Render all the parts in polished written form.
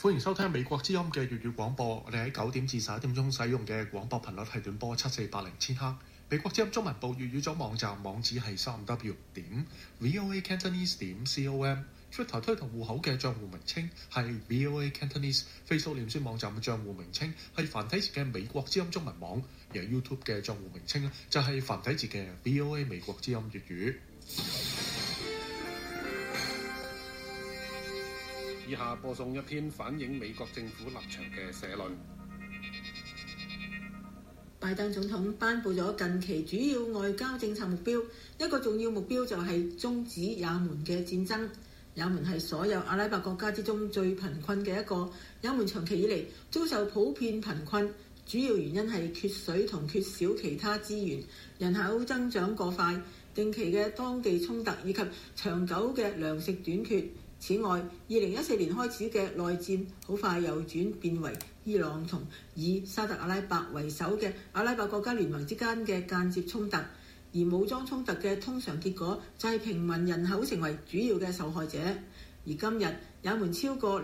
歡迎收聽美國之音嘅粵語廣播。我哋喺9點至11點鐘使用嘅廣播頻率係短波7480千赫。美國之音中文部粵語組網站網址係3w.voacantonese.com。Twitter 推特戶口嘅帳戶名稱係 VOA Cantonese。Facebook 臉書網站嘅帳戶名稱係繁體字嘅美國之音中文網。而 YouTube 嘅帳戶名稱就係繁體字嘅 VOA 美國之音粵語。 以下播送一篇反映美國政府立場嘅社論。 拜登總統頒布咗近期主要外交政策目標，一個重要目標就係終止也門嘅戰爭。也門係所有阿拉伯國家之中最貧困嘅一個，也門長期以嚟遭受普遍貧困，主要原因係缺水同缺少其他資源，人口增長過快，定期嘅當地衝突以及長久嘅糧食短缺。此外，2014年開始嘅內戰好快又轉變為伊朗同以沙特阿拉伯為首嘅阿拉伯國家聯盟之間嘅間接衝突，而武裝衝突嘅通常結果就係平民人口成為主要嘅受害者。而今日也門超過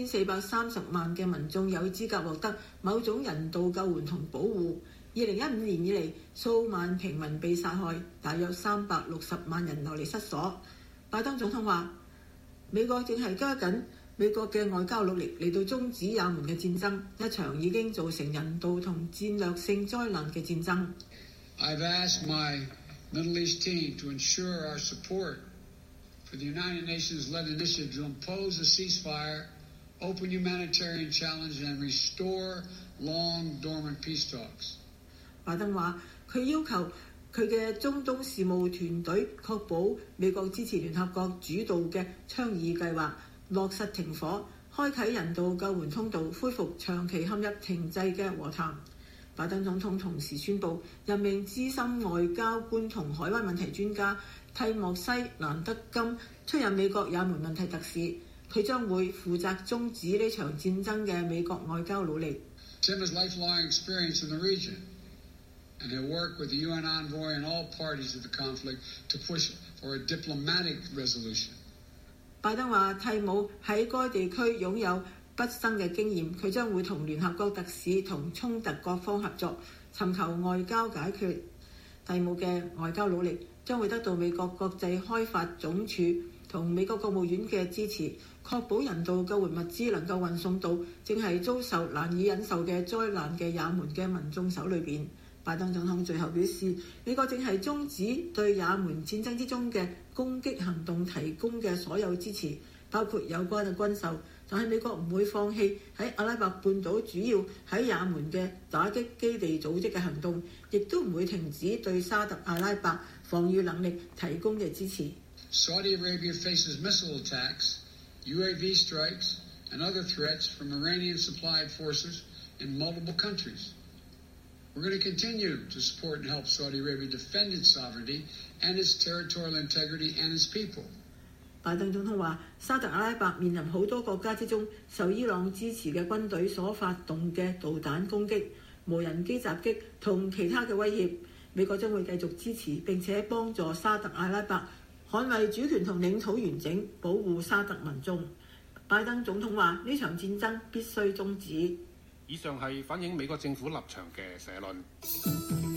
2430萬嘅民眾有資格獲得某種人道救援同保護。2015年以嚟，數萬平民被殺害，大約360萬人流離失所。拜登總統話：美國正係加緊美國嘅外交努力嚟到終止也門嘅戰爭，一場已經造成人道同戰略性災難嘅戰爭。 I've asked my Middle East team to ensure our support for the United Nations-led initiative to impose a ceasefire, open humanitarian challenge, and restore long-dormant peace talks. 拜登話：佢要求佢嘅中東事務團隊確保美國支持聯合國主導嘅倡議計劃，落實停火，開啟人道救援通道，恢復長期陷入停滯嘅和談。拜登總統同時宣布任命資深外交官同海灣問題專家蒂莫西·蘭德金出任美國也門問題特使，佢將會負責終止呢場戰爭嘅美國外交努力。 Tim has lifelong experience in the region.And he'll work with the UN envoy and all parties of the conflict to push for a diplomatic resolution. 拜登話：蒂姆喺該地區擁有畢生嘅經驗，佢將會同聯合國特使同衝突各方合作，尋求外交解決。蒂姆嘅外交努力將會得到美國國際開發總署同美國國務院嘅支持，確保人道救援物資能夠運送到正係遭受難以忍受嘅災難嘅也門嘅民眾手裏邊。拜登總統最後表示，美國正係終止對也門戰爭之中嘅攻擊行動提供嘅所有支持，包括有關嘅軍售，但係美國唔會放棄喺阿拉伯半島主要喺也門嘅打擊基地組織嘅行動，亦都唔會停止對沙特阿拉伯防禦能力提供嘅支持。 Saudi Arabia faces missile attacks, UAV strikes, and other threats from Iranian-supplied forces in multiple countries.We're going to continue to support and help Saudi Arabia defend its sovereignty and its territorial integrity and its people. 拜登總統話：沙特阿拉伯面臨好多國家之中受伊朗支持嘅軍隊所發動嘅導彈攻擊、無人機襲擊同其他嘅威脅，美國將會繼續支持並且幫助沙特阿拉伯捍衛主權同領土完整，保護沙特民眾。拜登總統話：呢場戰爭必須終止。 以上係反映美國政府立場嘅社論。